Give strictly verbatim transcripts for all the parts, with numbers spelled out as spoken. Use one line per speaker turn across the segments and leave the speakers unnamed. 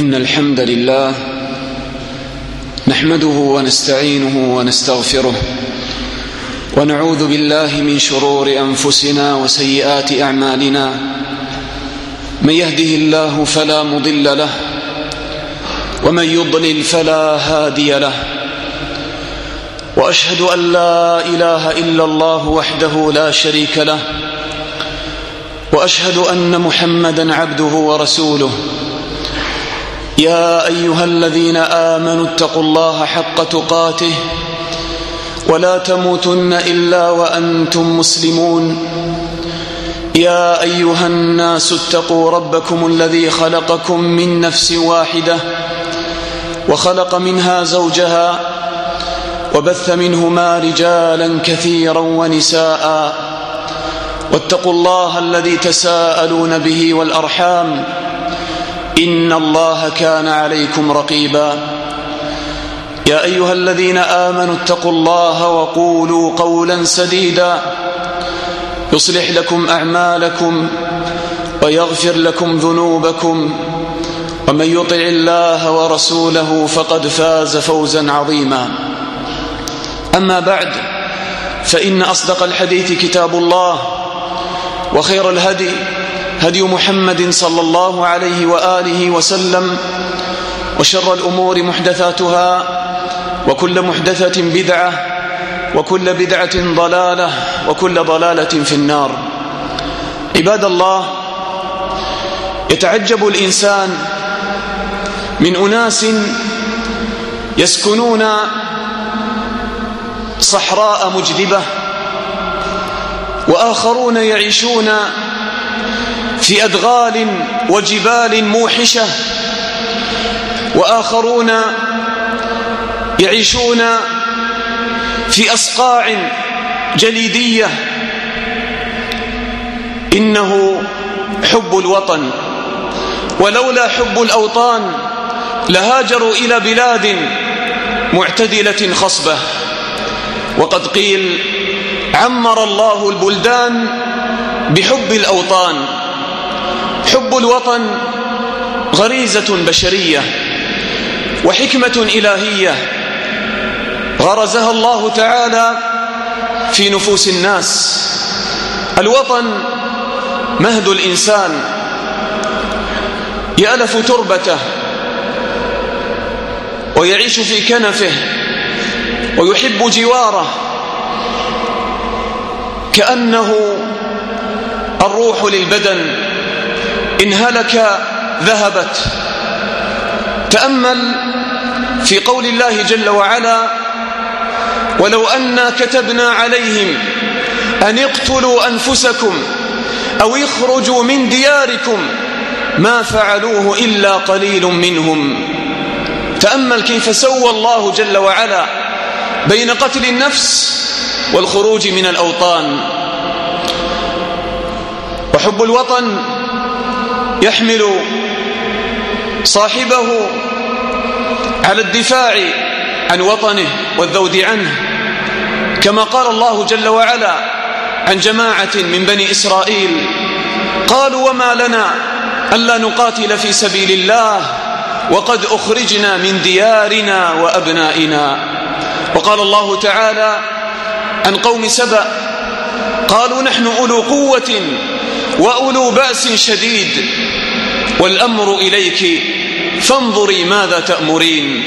إن الحمد لله نحمده ونستعينه ونستغفره ونعوذ بالله من شرور أنفسنا وسيئات أعمالنا. من يهده الله فلا مضل له ومن يضلل فلا هادي له، وأشهد أن لا إله إلا الله وحده لا شريك له، وأشهد أن محمدًا عبده ورسوله. يا أيها الذين آمنوا اتقوا الله حق تقاته ولا تموتن إلا وأنتم مسلمون. يا أيها الناس اتقوا ربكم الذي خلقكم من نفس واحدة وخلق منها زوجها وبث منهما رجالا كثيرا ونساء، واتقوا الله الذي تساءلون به والأرحام إن الله كان عليكم رقيبا. يا أيها الذين آمنوا اتقوا الله وقولوا قولا سديدا يصلح لكم أعمالكم ويغفر لكم ذنوبكم، ومن يطع الله ورسوله فقد فاز فوزا عظيما. أما بعد، فإن أصدق الحديث كتاب الله، وخير الهدي هدي محمد صلى الله عليه وآله وسلم، وشر الأمور محدثاتها، وكل محدثة بدعة، وكل بدعة ضلالة، وكل ضلالة في النار. عباد الله، يتعجب الإنسان من أناس يسكنون صحراء مجدبة، وآخرون يعيشون في أدغال وجبال موحشة، وآخرون يعيشون في أصقاع جليدية. إنه حب الوطن، ولولا حب الأوطان لهاجروا إلى بلاد معتدلة خصبة. وقد قيل: عمر الله البلدان بحب الأوطان. حب الوطن غريزة بشرية وحكمة إلهية غرزها الله تعالى في نفوس الناس. الوطن مهد الإنسان، يألف تربته ويعيش في كنفه ويحب جواره، كأنه الروح للبدن، إن هلك ذهبت. تأمل في قول الله جل وعلا: ولو أنا كتبنا عليهم أن اقتلوا أنفسكم أو اخرجوا من دياركم ما فعلوه إلا قليل منهم. تأمل كيف سوى الله جل وعلا بين قتل النفس والخروج من الأوطان. وحب الوطن يحمل صاحبه على الدفاع عن وطنه والذود عنه، كما قال الله جل وعلا عن جماعة من بني إسرائيل: قالوا وما لنا ألا نقاتل في سبيل الله وقد أخرجنا من ديارنا وأبنائنا. وقال الله تعالى عن قوم سبأ: قالوا نحن أولو قوة وأولو بأس شديد والأمر إليك فانظري ماذا تأمرين.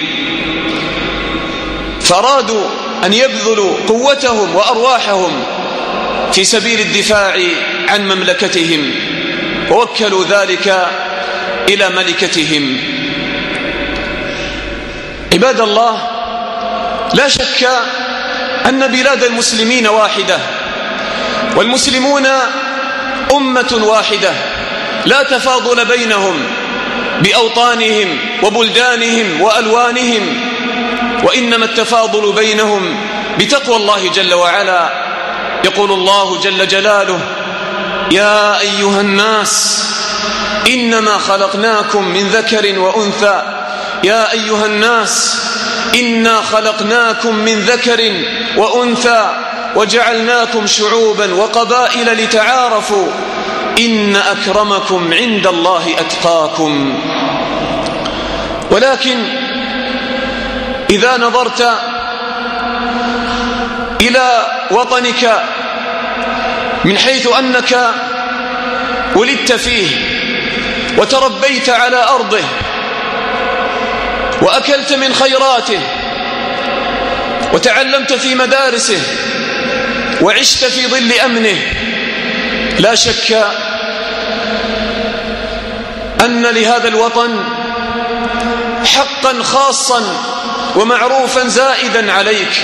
فأرادوا أن يبذلوا قوتهم وأرواحهم في سبيل الدفاع عن مملكتهم، ووكلوا ذلك إلى ملكتهم. عباد الله، لا شك أن بلاد المسلمين واحدة، والمسلمون أمة واحدة لا تفاضل بينهم بأوطانهم وبلدانهم وألوانهم، وإنما التفاضل بينهم بتقوى الله جل وعلا. يقول الله جل جلاله: يا أيها الناس إنما خلقناكم من ذكر وأنثى يا أيها الناس إنا خلقناكم من ذكر وأنثى وجعلناكم شعوبا وقبائل لتعارفوا إن أكرمكم عند الله أتقاكم. ولكن إذا نظرت إلى وطنك من حيث أنك ولدت فيه وتربيت على أرضه وأكلت من خيراته وتعلمت في مدارسه وعشت في ظل أمنه، لا شك أن لهذا الوطن حقا خاصا ومعروفا زائدا عليك.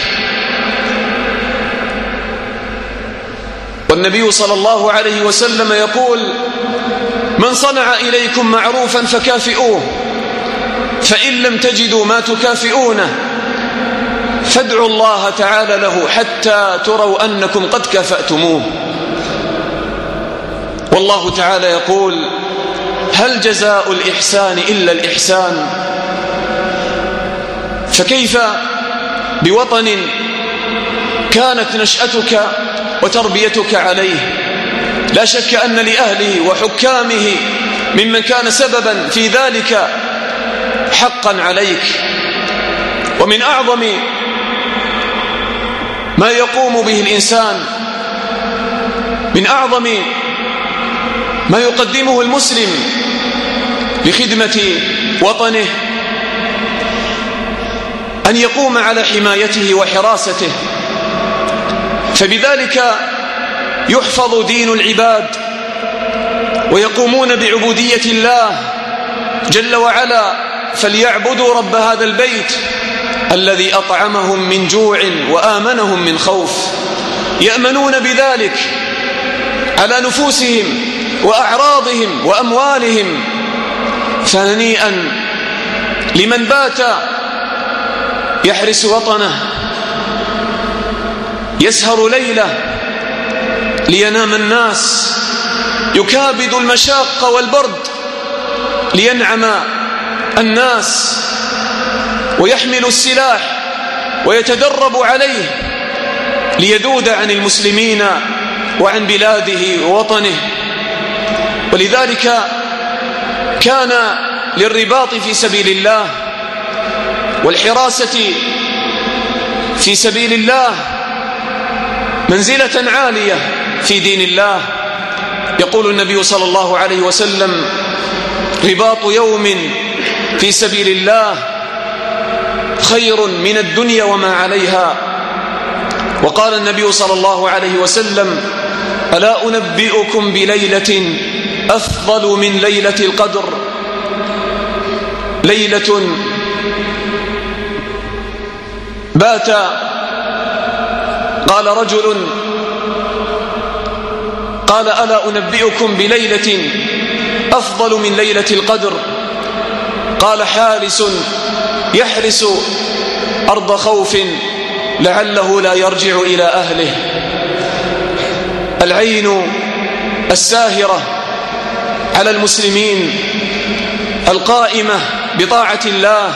والنبي صلى الله عليه وسلم يقول: من صنع إليكم معروفا فكافئوه، فإن لم تجدوا ما تكافئونه فادعوا الله تعالى له حتى تروا أنكم قد كافأتموه. والله تعالى يقول: هل جزاء الإحسان إلا الإحسان؟ فكيف بوطن كانت نشأتك وتربيتك عليه؟ لا شك أن لأهله وحكامه ممن كان سببا في ذلك حقا عليك. ومن أعظم ما يقوم به الإنسان، من أعظم ما يقدمه المسلم لخدمة وطنه، أن يقوم على حمايته وحراسته، فبذلك يحفظ دين العباد ويقومون بعبودية الله جل وعلا، فليعبدوا رب هذا البيت الذي أطعمهم من جوع وآمنهم من خوف. يأمنون بذلك على نفوسهم وأعراضهم وأموالهم. فهنيئا لمن بات يحرس وطنه، يسهر ليلة لينام الناس، يكابد المشاق والبرد لينعم الناس، ويحمل السلاح ويتدرب عليه ليذود عن المسلمين وعن بلاده ووطنه. ولذلك كان للرباط في سبيل الله والحراسة في سبيل الله منزلة عالية في دين الله. يقول النبي صلى الله عليه وسلم: رباط يوم في سبيل الله خير من الدنيا وما عليها. وقال النبي صلى الله عليه وسلم: ألا أنبئكم بليلة أفضل من ليلة القدر؟ ليلة بات قال رجل قال: ألا أنبئكم بليلة أفضل من ليلة القدر؟ قال: حارس يحرس أرض خوف لعله لا يرجع إلى أهله. العين الساهرة على المسلمين القائمة بطاعة الله،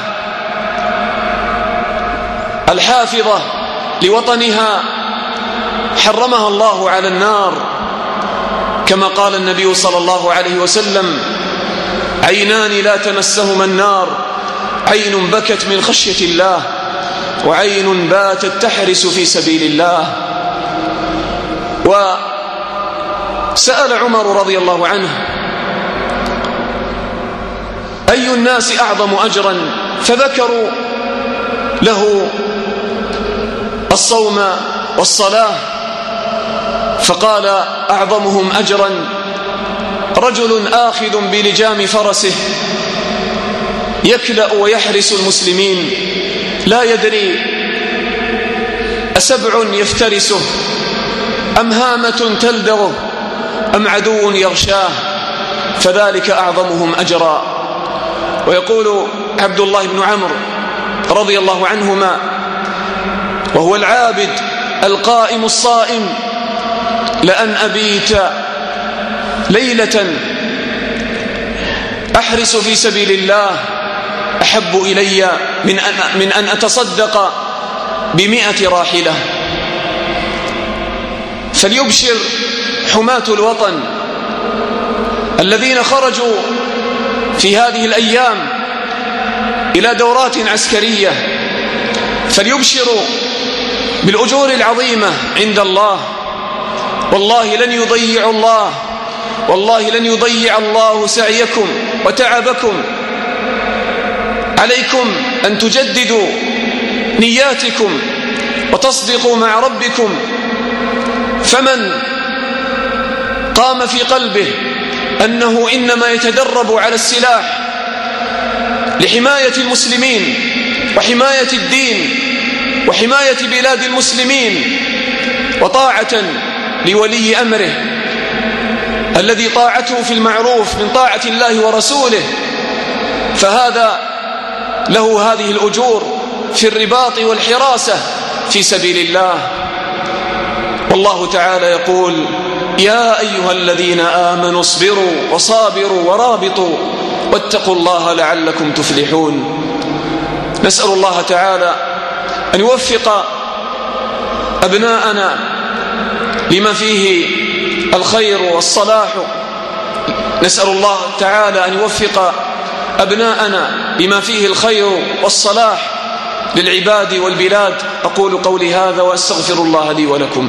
الحافظة لوطنها، حرمها الله على النار، كما قال النبي صلى الله عليه وسلم: عينان لا تمسهما النار، عين بكت من خشية الله، وعين باتت تحرس في سبيل الله. وسأل عمر رضي الله عنه: أي الناس أعظم أجرا؟ فذكروا له الصوم والصلاة، فقال: أعظمهم أجرا رجل آخذ بلجام فرسه يكلأ ويحرس المسلمين، لا يدري أسبع يفترسه أم هامة تلدغه أم عدو يغشاه، فذلك أعظمهم أجرا. ويقول عبد الله بن عمرو رضي الله عنهما وهو العابد القائم الصائم: لأن أبيت ليلة أحرس في سبيل الله أحب إلي من أن, من أن أتصدق بمئة راحلة. فليبشر حماة الوطن الذين خرجوا في هذه الأيام إلى دورات عسكرية فليبشروا بالأجور العظيمة عند الله. والله لن يضيع الله والله لن يضيع الله سعيكم وتعبكم. عليكم أن تجددوا نياتكم وتصدقوا مع ربكم. فمن قام في قلبه أنه إنما يتدرب على السلاح لحماية المسلمين وحماية الدين وحماية بلاد المسلمين وطاعة لولي أمره الذي طاعته في المعروف من طاعة الله ورسوله، فهذا له هذه الأجور في الرباط والحراسة في سبيل الله. والله تعالى يقول: يا أيها الذين آمنوا اصبروا وصابروا ورابطوا واتقوا الله لعلكم تفلحون. نسأل الله تعالى أن يوفق أبناءنا لما فيه الخير والصلاح. نسأل الله تعالى أن يوفق أبناءنا لما فيه الخير والصلاح للعباد والبلاد. أقول قولي هذا وأستغفر الله لي ولكم.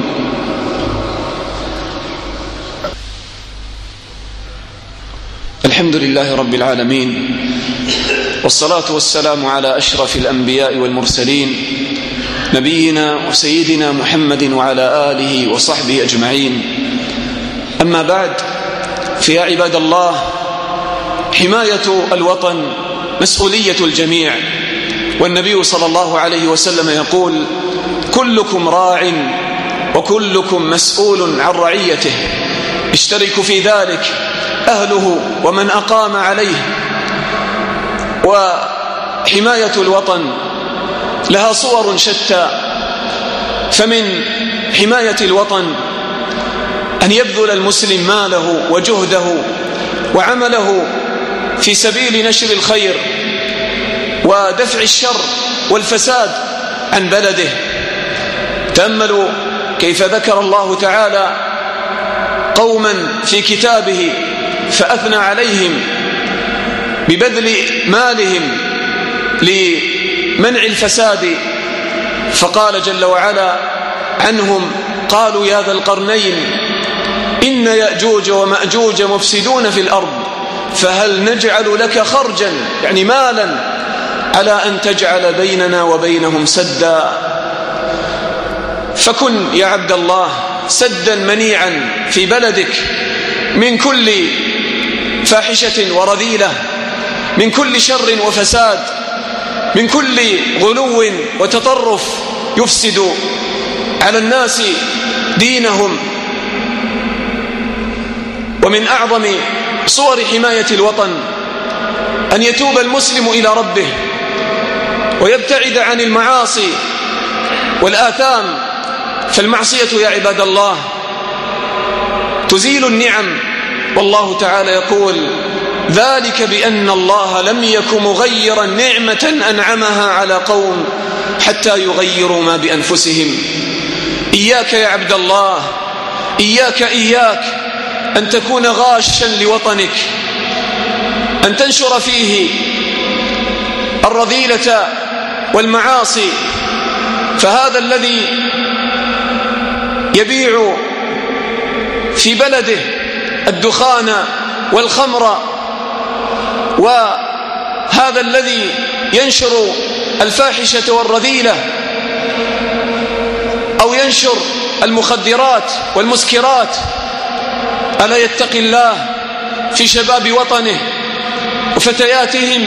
الحمد لله رب العالمين، والصلاة والسلام على أشرف الأنبياء والمرسلين نبينا وسيدنا محمد وعلى آله وصحبه أجمعين. أما بعد، فيا عباد الله، حماية الوطن مسؤولية الجميع، والنبي صلى الله عليه وسلم يقول: كلكم راع وكلكم مسؤول عن رعيته، اشترك في ذلك أهله ومن أقام عليه. وحماية الوطن لها صور شتى، فمن حماية الوطن أن يبذل المسلم ماله وجهده وعمله في سبيل نشر الخير ودفع الشر والفساد عن بلده. تأملوا كيف ذكر الله تعالى قوما في كتابه فأثنى عليهم ببذل مالهم لمنع الفساد، فقال جل وعلا عنهم: قالوا يا ذا القرنين إن يأجوج ومأجوج مفسدون في الأرض فهل نجعل لك خرجا، يعني مالا، على أن تجعل بيننا وبينهم سدا. فكن يا عبد الله سدا منيعا في بلدك من كل فاحشة ورذيلة، من كل شر وفساد، من كل غلو وتطرف يفسد على الناس دينهم. ومن أعظم صور حماية الوطن أن يتوب المسلم إلى ربه ويبتعد عن المعاصي والآثام. فالمعصية يا عباد الله تزيل النعم، والله تعالى يقول: ذلك بأن الله لم يك مغيرا نعمة أنعمها على قوم حتى يغيروا ما بأنفسهم. إياك يا عبد الله، إياك إياك أن تكون غاشا لوطنك، أن تنشر فيه الرذيلة والمعاصي. فهذا الذي يبيع في بلده الدخان والخمر، وهذا الذي ينشر الفاحشة والرذيلة، أو ينشر المخدرات والمسكرات، ألا يتقي الله في شباب وطنه وفتياتهم؟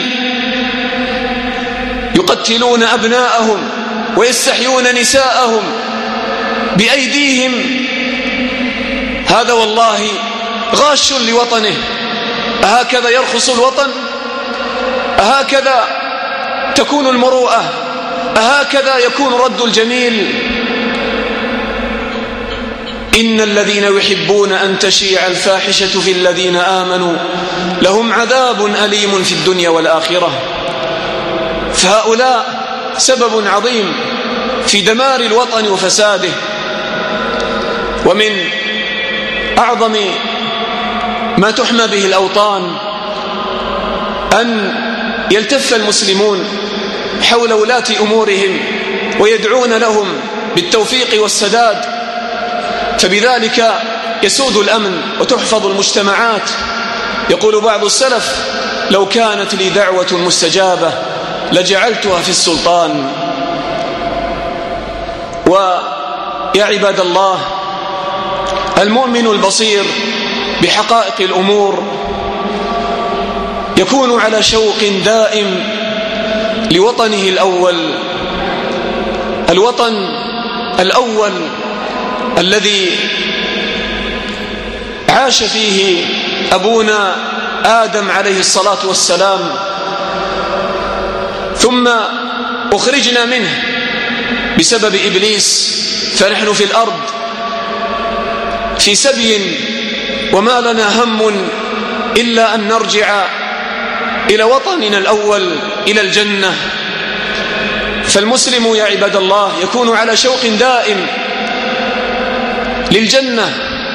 يقتلون أبناءهم ويستحيون نساءهم بأيديهم. هذا والله غاش لوطنه. أهكذا يرخص الوطن؟ أهكذا تكون المروءة؟ أهكذا يكون رد الجميل؟ إن الذين يحبون أن تشيع الفاحشة في الذين آمنوا لهم عذاب أليم في الدنيا والآخرة. فهؤلاء سبب عظيم في دمار الوطن وفساده. ومن أعظم ما تحمى به الأوطان أن يلتف المسلمون حول ولاة أمورهم ويدعون لهم بالتوفيق والسداد، فبذلك يسود الأمن وتحفظ المجتمعات. يقول بعض السلف: لو كانت لي دعوة مستجابة لجعلتها في السلطان. ويا عباد الله، المؤمن البصير بحقائق الأمور يكون على شوق دائم لوطنه الأول، الوطن الأول الذي عاش فيه أبونا آدم عليه الصلاة والسلام، ثم أخرجنا منه بسبب إبليس، فنحن في الأرض في سبي، وما لنا هم إلا أن نرجع إلى وطننا الأول، إلى الجنة. فالمسلم يا عباد الله يكون على شوق دائم للجنة،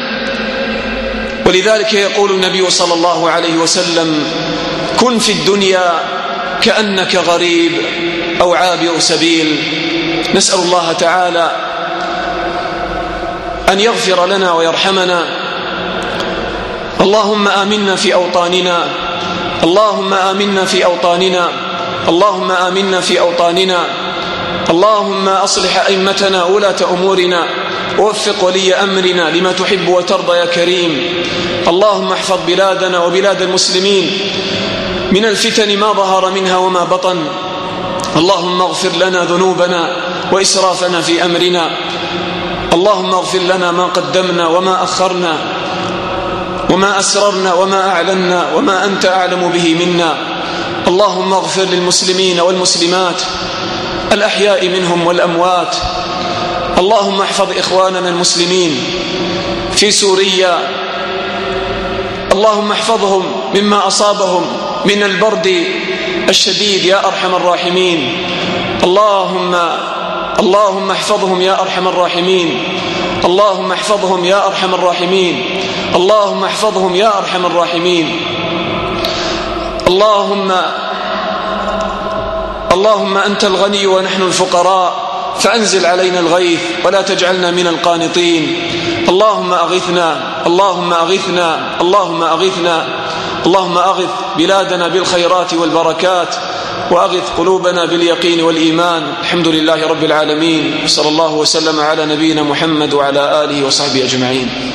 ولذلك يقول النبي صلى الله عليه وسلم: كن في الدنيا كأنك غريب أو عابر سبيل. نسأل الله تعالى أن يغفر لنا ويرحمنا. اللهم آمنا في أوطاننا، اللهم آمنا في أوطاننا، اللهم آمنا في أوطاننا. اللهم أصلح أئمتنا ولاة أمورنا، ووفق ولي أمرنا لما تحب وترضى يا كريم. اللهم احفظ بلادنا وبلاد المسلمين من الفتن ما ظهر منها وما بطن. اللهم اغفر لنا ذنوبنا وإسرافنا في أمرنا. اللهم اغفر لنا ما قدمنا وما أخرنا، وما أسررنا وما أعلنا، وما أنت أعلم به منا. اللهم اغفر للمسلمين والمسلمات الأحياء منهم والأموات. اللهم احفظ إخواننا المسلمين في سوريا، اللهم احفظهم مما أصابهم من البرد الشديد يا أرحم الراحمين. اللهم اللهم احفظهم يا أرحم الراحمين. اللهم احفظهم يا أرحم الراحمين. اللهم احفظهم يا أرحم الراحمين. اللهم اللهم أنت الغني ونحن الفقراء، فأنزل علينا الغيث ولا تجعلنا من القانطين. اللهم أغثنا، اللهم أغثنا، اللهم أغثنا. اللهم أغث بلادنا بالخيرات والبركات، وأغث قلوبنا باليقين والإيمان. الحمد لله رب العالمين، وصلى الله وسلم على نبينا محمد وعلى آله وصحبه أجمعين.